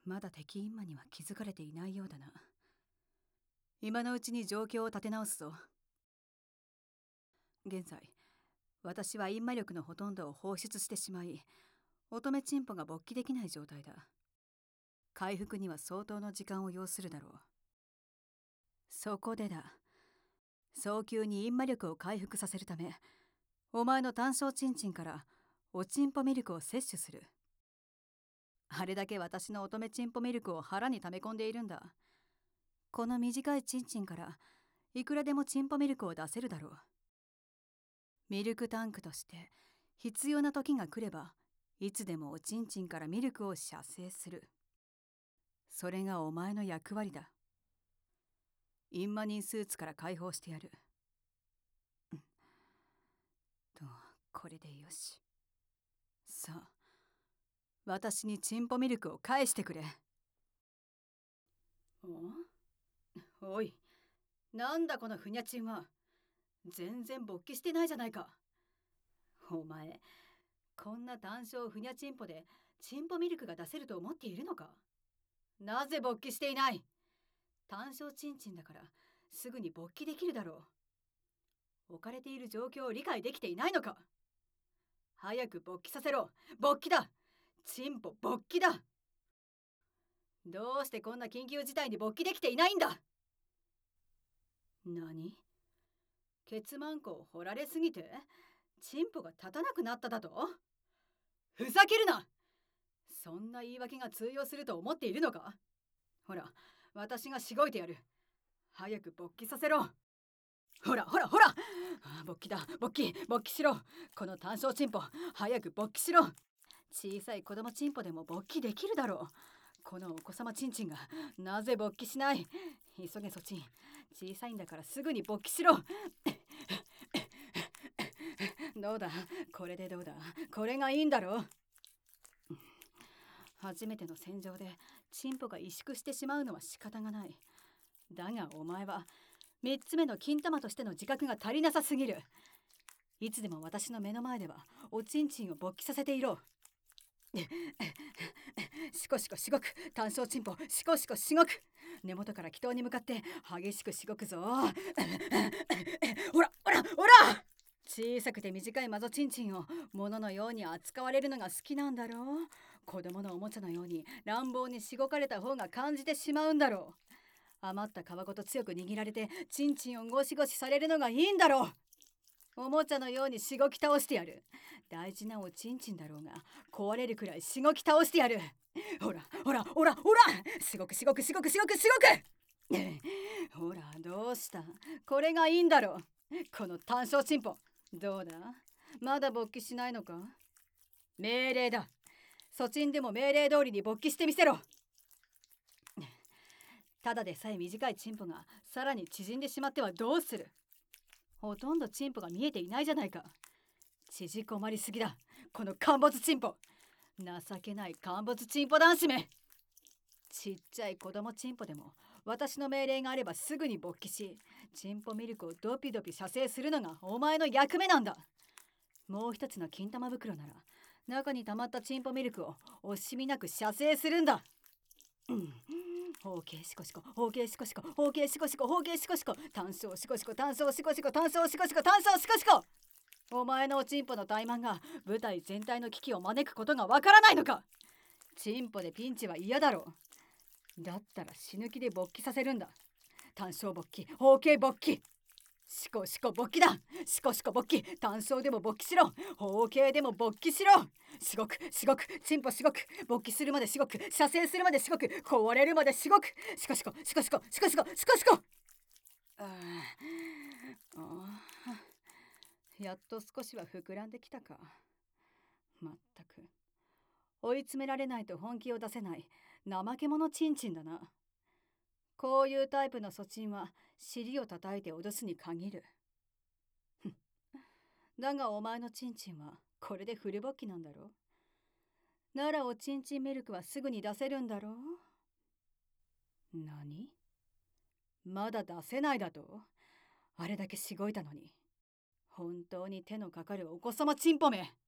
まだ敵インマには気づかれていないようだな。今のうちに状況を立て直すぞ。現在私はインマ力のほとんどを放出してしまい、乙女チンポが勃起できない状態だ。回復には相当の時間を要するだろう。そこでだ、早急にインマ力を回復させるため、お前の単小チンチンからおチンポミルクを摂取する。あれだけ私の乙女チンポミルクを腹に溜め込んでいるんだ。この短いチンチンからいくらでもチンポミルクを出せるだろう。ミルクタンクとして必要な時が来れば、いつでもおちんちんからミルクを射精する。それがお前の役割だ。インマニンスーツから解放してやる。と、これでよし。さあ、私にチンポミルクを返してくれ。おい、なんだこのふにゃちんは。全然勃起してないじゃないか。お前、こんな単小ふにゃチンポでチンポミルクが出せると思っているのか。なぜ勃起していない。単小チンチンだからすぐに勃起できるだろう。置かれている状況を理解できていないのか。早く勃起させろ。勃起だ。チンポ勃起だ。どうしてこんな緊急事態に勃起できていないんだ。何？ケツマンコを掘られすぎてチンポが立たなくなっただと。ふざけるな。そんな言い訳が通用すると思っているのか。ほら、私がしごいてやる。早く勃起させろ。ほらほらほら。勃起だ。勃起しろ。この単小チンポ、早く勃起しろ。小さい子供チンポでも勃起できるだろう。このお子様チンチンがなぜ勃起しない。急げそちん。小さいんだからすぐに勃起しろ。どうだ、これでどうだ。これがいいんだろう。初めての戦場でチンポが萎縮してしまうのは仕方がない。だがお前は3つ目の金玉としての自覚が足りなさすぎる。いつでも私の目の前ではおちんちんを勃起させていろ。しこしこしごく。単小チンポ、しこしこしごく。根元から気筒に向かって激しくしごくぞ。ほらほらほら。小さくて短いマゾチンチンを物のように扱われるのが好きなんだろう。子供のおもちゃのように乱暴にしごかれた方が感じてしまうんだろう。余った皮ごと強く握られてチンチンをゴシゴシされるのがいいんだろう。おもちゃのようにしごき倒してやる。大事なおちんちんだろうが壊れるくらいしごき倒してやる。ほらほらほらほら。しごくしごくしごくしごくしごく。ほらどうした。これがいいんだろう。この単小チンポ。どうだ、まだ勃起しないのか。命令だ。そちんでも命令通りに勃起してみせろ。ただでさえ短いチンポがさらに縮んでしまってはどうする。ほとんどチンポが見えていないじゃないか。縮こまりすぎだ、この陥没チンポ。情けない陥没チンポ男子め。ちっちゃい子供チンポでも私の命令があればすぐに勃起し、チンポミルクをドピドピ射精するのがお前の役目なんだ。もう一つの金玉袋なら中に溜まったチンポミルクを惜しみなく射精するんだ。包茎シコシコ、包茎シコシコ、包茎シコシコ、包茎シコシコ、単小シコシコ、単小シコシコ、単小シコシコ、単小シコシコ。お前のおチンポの怠慢が舞台全体の危機を招くことがわからないのか。チンポでピンチは嫌だろう。だったら死ぬ気で勃起させるんだ。単小勃起、包茎勃起。シコシコ勃起だ。シコシコ勃起。単小でも勃起しろ。包茎でも勃起しろ。しごくしごく。チンポしごく。勃起するまでしごく。射精するまでしごく。壊れるまでしごく。シコシコシコシコシコシコシコシコ。やっと少しは膨らんできたか。まったく追い詰められないと本気を出せない怠け者チンチンだな。こういうタイプのソチンは尻を叩いて脅すに限る。だがお前のチンチンはこれでフル勃起なんだろう。ならおちんちんミルクはすぐに出せるんだろう。何？まだ出せないだと？あれだけしごいたのに。本当に手のかかるお子様チンポめ。